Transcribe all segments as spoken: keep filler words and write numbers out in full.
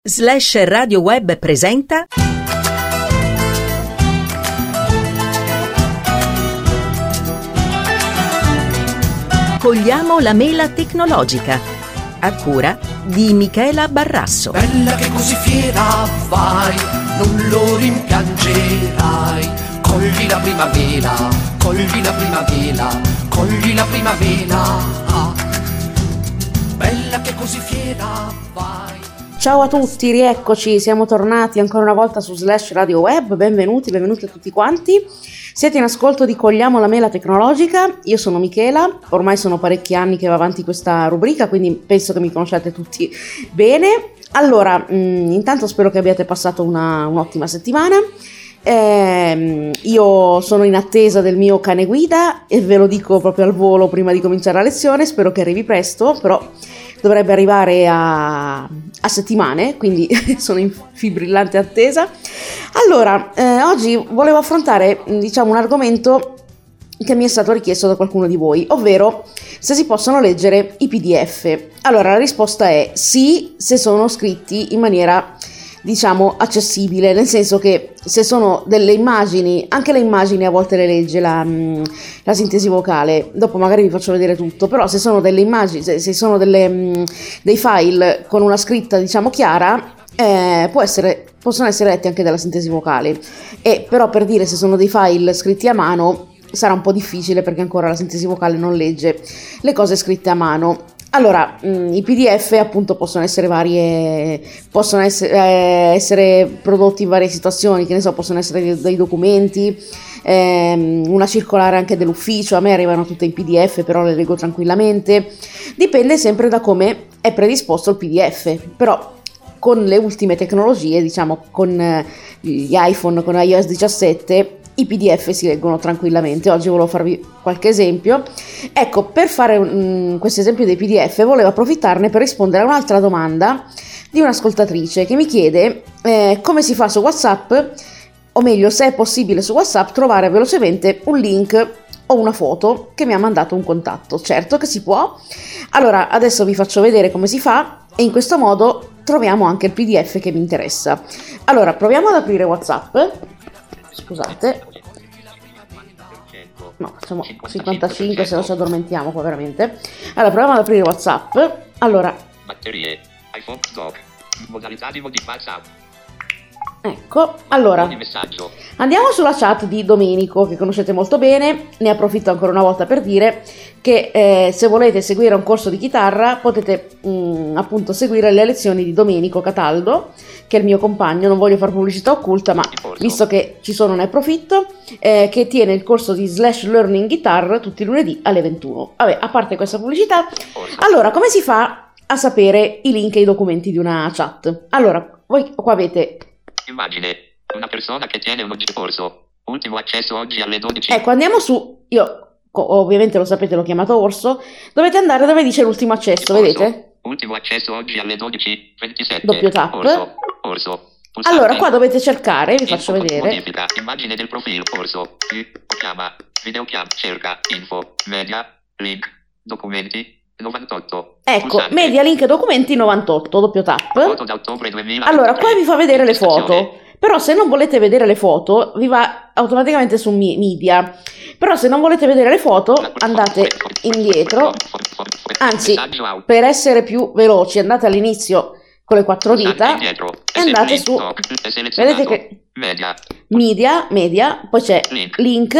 Slash Radio Web presenta Cogliamo la mela tecnologica, a cura di Michela Barrasso. Bella che così fiera vai, non lo rimpiangerai. Cogli la prima mela, cogli la prima mela, cogli la prima mela. Bella che così fiera vai. Ciao a tutti, rieccoci, siamo tornati ancora una volta su Slash Radio Web, benvenuti, benvenuti a tutti quanti. Siete in ascolto di Cogliamo la mela tecnologica, io sono Michela, ormai sono parecchi anni che va avanti questa rubrica, quindi penso che mi conosciate tutti bene. Allora, mh, intanto spero che abbiate passato una, un'ottima settimana. Eh, io sono in attesa del mio cane guida e ve lo dico proprio al volo prima di cominciare la lezione, spero che arrivi presto, però dovrebbe arrivare a, a settimane, quindi sono in fibrillante attesa. Allora, eh, oggi volevo affrontare, diciamo, un argomento che mi è stato richiesto da qualcuno di voi, ovvero se si possono leggere i P D F. Allora, la risposta è sì, se sono scritti in maniera, diciamo, accessibile, nel senso che se sono delle immagini, anche le immagini a volte le legge la, la sintesi vocale, dopo magari vi faccio vedere tutto, però se sono delle immagini, se, se sono delle, dei file con una scritta, diciamo, chiara, eh, può essere, possono essere letti anche dalla sintesi vocale, e però per dire se sono dei file scritti a mano sarà un po' difficile perché ancora la sintesi vocale non legge le cose scritte a mano. Allora, mh, i P D F appunto possono essere varie, possono essere, eh, essere prodotti in varie situazioni, che ne so, possono essere dei, dei documenti, ehm, una circolare anche dell'ufficio, a me arrivano tutte in P D F, però le leggo tranquillamente, dipende sempre da come è predisposto il P D F, però con le ultime tecnologie, diciamo con eh, gli iPhone, con iOS diciassette, i P D F si leggono tranquillamente. Oggi volevo farvi qualche esempio. Ecco, per fare um, questo esempio dei P D F volevo approfittarne per rispondere a un'altra domanda di un'ascoltatrice che mi chiede eh, come si fa su WhatsApp, o meglio se è possibile su WhatsApp trovare velocemente un link o una foto che mi ha mandato un contatto. Certo che si può. Allora adesso vi faccio vedere come si fa e in questo modo troviamo anche il P D F che mi interessa. Allora proviamo ad aprire WhatsApp. Scusate, no, facciamo cinquantacinque se no ci addormentiamo qua veramente. Allora proviamo ad aprire WhatsApp. Allora, batterie, iPhone dock, modalità di WhatsApp. Ecco, allora andiamo sulla chat di Domenico che conoscete molto bene. Ne approfitto ancora una volta per dire che eh, se volete seguire un corso di chitarra potete mh, appunto seguire le lezioni di Domenico Cataldo, che è il mio compagno, non voglio fare pubblicità occulta, ma visto che ci sono ne approfitto, eh, che tiene il corso di Slash Learning Guitar tutti i lunedì alle ventuno. Vabbè, a parte questa pubblicità, allora come si fa a sapere i link e i documenti di una chat? Allora, voi qua avete immagine, una persona che tiene un corso, ultimo accesso oggi alle dodici. Ecco, andiamo su, io ovviamente lo sapete, l'ho chiamato Orso, dovete andare dove dice l'ultimo accesso, Orso. Vedete? Ultimo accesso oggi alle dodici ventisette. Doppio tap. Orso. Orso. Pulsante. Allora qua dovete cercare, vi faccio Info, vedere. Modifica, immagine del profilo, Orso, chiama, videochiama, cerca, info, media, link, documenti, novantotto. Ecco, Pulsante. media, link, documenti, novantotto, doppio tap. Foto da ottobre duemila. Allora, qua vi fa vedere le foto, però se non volete vedere le foto vi va automaticamente su media, però se non volete vedere le foto andate indietro, anzi per essere più veloci andate all'inizio con le quattro dita e andate su, vedete che media, media, poi c'è link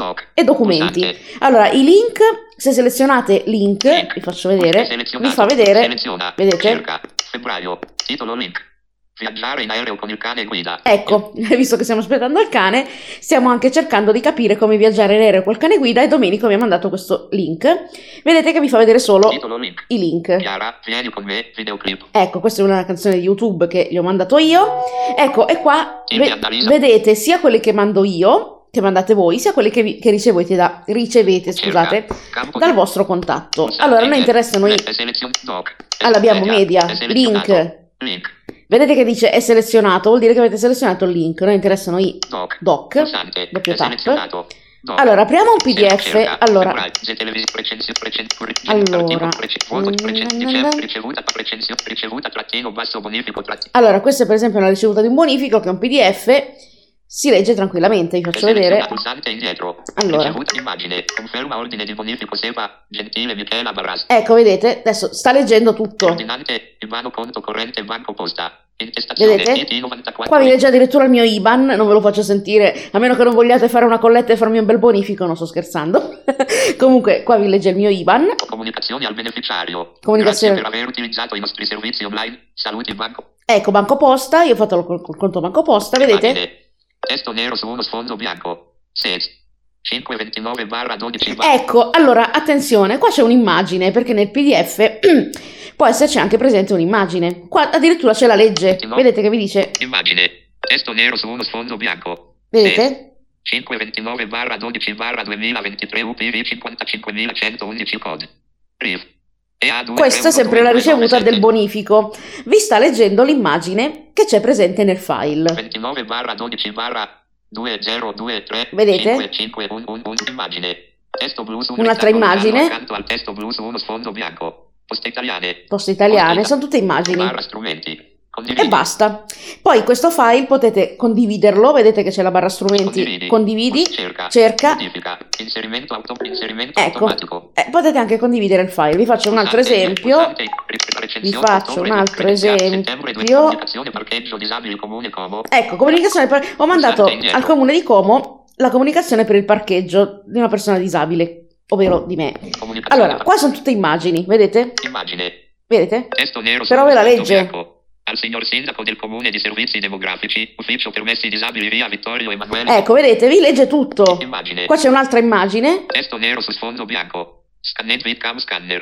e documenti. Allora i link, se selezionate link, vi faccio vedere, vi fa vedere, vedete? Febbraio, titolo link. Viaggiare in aereo con il cane guida. Ecco, visto che stiamo aspettando il cane, stiamo anche cercando di capire come viaggiare in aereo col cane guida e Domenico mi ha mandato questo link. Vedete che vi fa vedere solo link. i link. Chiara, vieni con me, videoclip. Ecco, questa è una canzone di YouTube che gli ho mandato io. Ecco, e qua ve- vedete sia quelle che mando io, che mandate voi, sia quelle che, vi- che ricevete, da- ricevete scusate, dal vostro contatto. Allora, a noi interessano i... Allora, abbiamo media, link... Link. Vedete che dice è selezionato, vuol dire che avete selezionato il link. Noi interessano i doc, doc. doppio tap. No. Allora, apriamo un P D F. Cerca. Allora, Right. Z televis- precensi- precen- cur- Allora. articolo- prece- voto- precen- Mm, riceve- ricevuta precensio- ricevuta trattino basso bonifico trattino. allora, questa è per esempio una ricevuta di un bonifico che è un P D F, si legge tranquillamente, vi faccio vedere. Seleziona pulsante indietro. Allora. Ricevuta immagine. Conferma ordine di bonifico SEPA. Gentile Michela Barras. Ecco, vedete, adesso sta leggendo tutto. Ordinante. Ibano conto corrente banco posta. Intestazione. Vedete? I T novantaquattro. Qua mi legge addirittura il mio I B A N, non ve lo faccio sentire, a meno che non vogliate fare una colletta e farmi un bel bonifico, non sto scherzando. Comunque, qua vi legge il mio I B A N. Comunicazioni al beneficiario. Comunicazione- Grazie per aver utilizzato i nostri servizi online. Saluti banco. Ecco, Banco Posta, io ho fatto col, col conto Banco Posta, vedete? Immagine. Testo nero su uno sfondo bianco. Set. cinquecentoventinove barra dodici. Ecco, allora, attenzione, qua c'è un'immagine, perché nel P D F può esserci anche presente un'immagine. Qua addirittura c'è la legge, vedete che vi dice, Immagine. Testo nero su uno sfondo bianco. vedete? cinquecentoventinove barra dodici barra duemilaventitré U P V cinquantacinquemilacentoundici code. R I F. E A due Questa è sempre la ricevuta del bonifico. bonifico. Vi sta leggendo l'immagine che c'è presente nel file. ventinove barra dodici barra duemiladentitré. Vedete? cinque un un un immagine. Testo blu su un Un'altra rettangolo immagine. giallo accanto al testo blu su uno sfondo bianco. Poste italiane. Poste italiane, Poste sono tutte immagini. Barra strumenti. Condividi. E basta. Poi questo file potete condividerlo, vedete che c'è la barra strumenti, condividi, cerca, cerca. Modifica. Inserimento, auto, inserimento Ecco, automatico. eh, potete anche condividere il file. Vi faccio un altro Pulsante, esempio. pulsante, Vi recensione, faccio ottobre, un altro settembre, settembre, esempio. comunicazione, parcheggio, disabili, comune, Como. Ecco, comunicazione per... ho mandato Pulsante indietro. al comune di Como la comunicazione per il parcheggio di una persona disabile, ovvero di me. Comunicazione, Allora, qua sono tutte immagini, vedete? immagine. Vedete? Testo nero Però su ve la sfondo legge. bianco. Al signor sindaco del comune di servizi demografici, ufficio permessi disabili via Vittorio Emanuele. Ecco, vedete, vi legge tutto. Immagine. Qua c'è un'altra immagine. Testo nero su sfondo bianco. Scannet Bitcam scanner.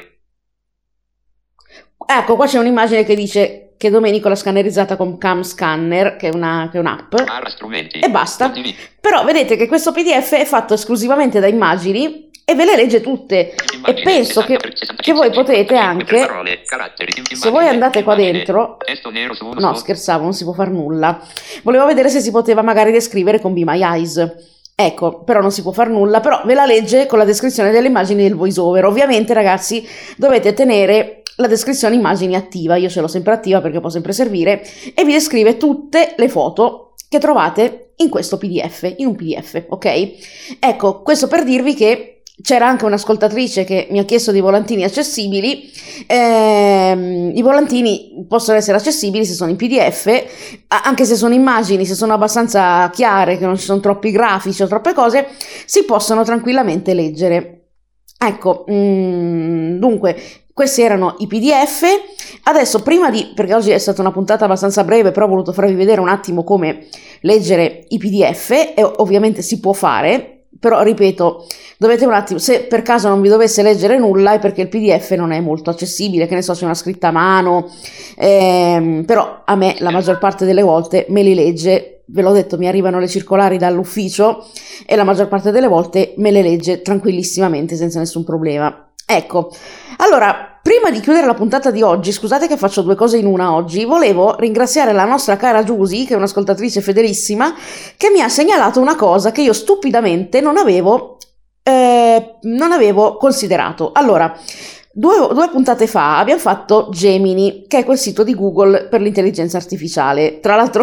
Ecco, qua c'è un'immagine che dice che Domenico l'ha scannerizzata con Cam Scanner, che è, una, che è un'app. Barra strumenti. E basta. Condividi. Però vedete che questo P D F è fatto esclusivamente da immagini e ve le legge tutte. Immagine, E penso che, sessanta, sessantacinque, che voi potete cinquantacinque per anche, parole, caratteri, se immagine, voi andate qua immagine, dentro, testo nero su uno no sfondo- scherzavo, non si può fare nulla. Volevo vedere se si poteva magari descrivere con Be My Eyes. Ecco, però non si può fare nulla, però ve la legge con la descrizione delle immagini del voice over. Ovviamente ragazzi dovete tenere la descrizione immagini attiva, io ce l'ho sempre attiva perché può sempre servire, e vi descrive tutte le foto che trovate in questo P D F, in un P D F, ok? Ecco, questo per dirvi che c'era anche un'ascoltatrice che mi ha chiesto dei volantini accessibili. Ehm, i volantini possono essere accessibili se sono in P D F, a- anche se sono immagini, se sono abbastanza chiare, che non ci sono troppi grafici o troppe cose, si possono tranquillamente leggere. Ecco, mm, dunque, questi erano i P D F. Adesso, prima di, perché oggi è stata una puntata abbastanza breve, però ho voluto farvi vedere un attimo come leggere i P D F, e ovviamente si può fare, però ripeto, dovete un attimo, se per caso non vi dovesse leggere nulla è perché il P D F non è molto accessibile, che ne so, c'è una scritta a mano, ehm, però a me la maggior parte delle volte me li legge, ve l'ho detto, mi arrivano le circolari dall'ufficio e la maggior parte delle volte me le legge tranquillissimamente senza nessun problema. Ecco, allora, prima di chiudere la puntata di oggi, scusate che faccio due cose in una oggi, volevo ringraziare la nostra cara Giusy, che è un'ascoltatrice fedelissima, che mi ha segnalato una cosa che io stupidamente non avevo, eh, non avevo considerato. Allora, due, due puntate fa abbiamo fatto Gemini, che è quel sito di Google per l'intelligenza artificiale. Tra l'altro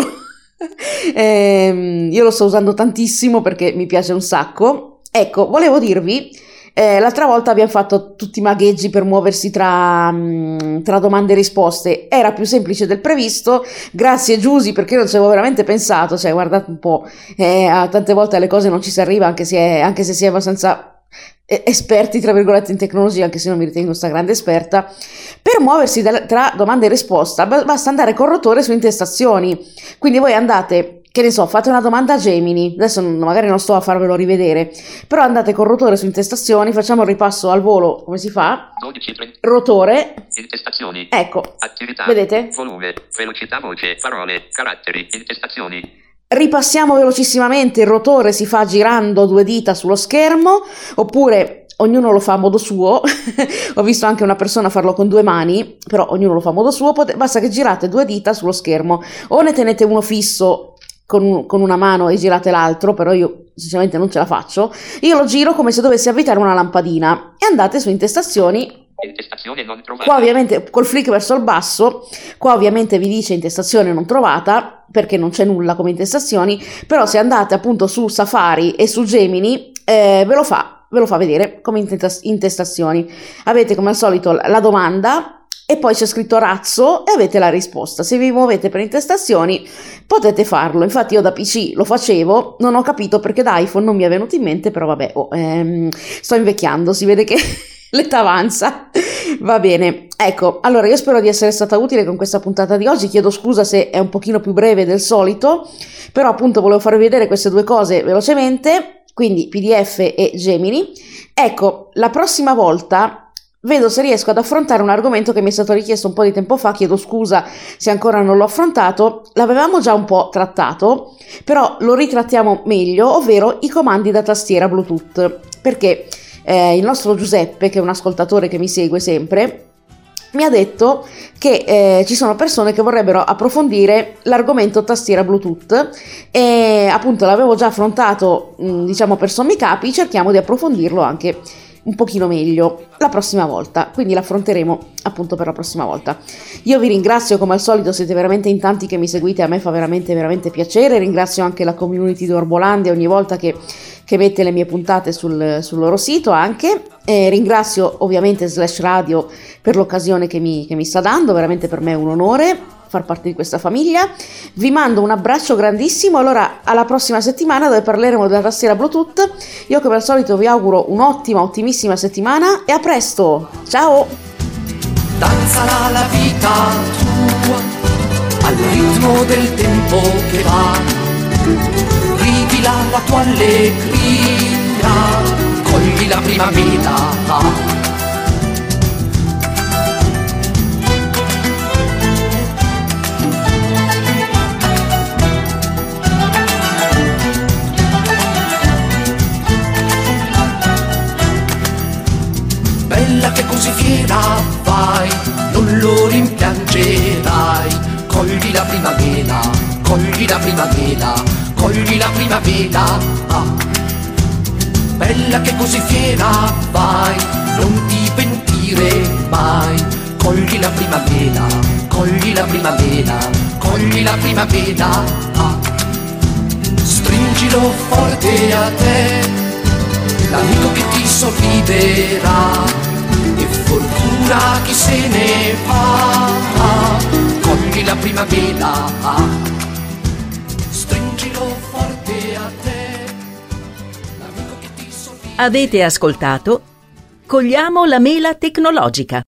ehm, io lo sto usando tantissimo perché mi piace un sacco. Ecco, volevo dirvi... Eh, l'altra volta abbiamo fatto tutti i magheggi per muoversi tra, mh, tra domande e risposte, era più semplice del previsto, grazie Giusy, perché non ci avevo veramente pensato, cioè guardate un po', eh, tante volte alle cose non ci si arriva anche se, è, anche se si è abbastanza esperti tra virgolette in tecnologia, anche se non mi ritengo sta grande esperta. Per muoversi da, tra domanda e risposta basta andare con rotore su intestazioni, quindi voi andate, che ne so, fate una domanda a Gemini, adesso magari non sto a farvelo rivedere, però andate con rotore su intestazioni, facciamo il ripasso al volo, come si fa? dodici, trenta. Rotore, Intestazioni. ecco, Attività. vedete? Volume. Velocità voce. Parole. Caratteri. Intestazioni. Ripassiamo velocissimamente, il rotore si fa girando due dita sullo schermo, oppure ognuno lo fa a modo suo. Ho visto anche una persona farlo con due mani, però ognuno lo fa a modo suo, Pot- basta che girate due dita sullo schermo, o ne tenete uno fisso con, con una mano e girate l'altro, però io sinceramente non ce la faccio, io lo giro come se dovessi avvitare una lampadina e andate su intestazioni. Intestazione non trovata. Qua ovviamente col flick verso il basso, qua ovviamente vi dice intestazione non trovata perché non c'è nulla come intestazioni, però se andate appunto su Safari e su Gemini eh, ve lo fa, ve lo fa vedere come intestazioni. Avete come al solito la domanda e poi c'è scritto razzo e avete la risposta. Se vi muovete per intestazioni potete farlo, infatti io da P C lo facevo, non ho capito perché da iPhone non mi è venuto in mente, però vabbè, oh, ehm, sto invecchiando, si vede che l'età avanza. Va bene, ecco, allora io spero di essere stata utile con questa puntata di oggi, chiedo scusa se è un pochino più breve del solito, però appunto volevo farvi vedere queste due cose velocemente, quindi P D F e Gemini. Ecco, la prossima volta vedo se riesco ad affrontare un argomento che mi è stato richiesto un po' di tempo fa, chiedo scusa se ancora non l'ho affrontato, l'avevamo già un po' trattato, però lo ritrattiamo meglio, ovvero i comandi da tastiera Bluetooth, perché Eh, il nostro Giuseppe, che è un ascoltatore che mi segue sempre, mi ha detto che eh, ci sono persone che vorrebbero approfondire l'argomento tastiera Bluetooth e appunto l'avevo già affrontato mh, diciamo per sommi capi, cerchiamo di approfondirlo anche un pochino meglio la prossima volta, quindi l'affronteremo appunto per la prossima volta. Io vi ringrazio come al solito, siete veramente in tanti che mi seguite, a me fa veramente veramente piacere, ringrazio anche la community di Orbolandia ogni volta che, che mette le mie puntate sul, sul loro sito anche, e ringrazio ovviamente Slash Radio per l'occasione che mi, che mi sta dando, veramente per me è un onore far parte di questa famiglia. Vi mando un abbraccio grandissimo, allora alla prossima settimana dove parleremo della tastiera Bluetooth. Io come al solito vi auguro un'ottima, ottimissima settimana e a presto, ciao! Danzala la vita tua al ritmo del tempo che va, rivila la tua allegria, cogli la primavera. Bella che così fiera vai, non lo rimpiangerai, cogli la primavera, cogli la primavera, cogli la primavera. Ah. Bella che così fiera vai, non ti pentire mai, cogli la primavera, cogli la primavera, cogli la primavera. Ah. Stringilo forte a te, l'amico che ti sorriderà, e fortuna chi se ne va, cogli la primavera, stringilo forte a te, l'amico che ti sorriderà. Avete ascoltato Cogliamo la mela tecnologica,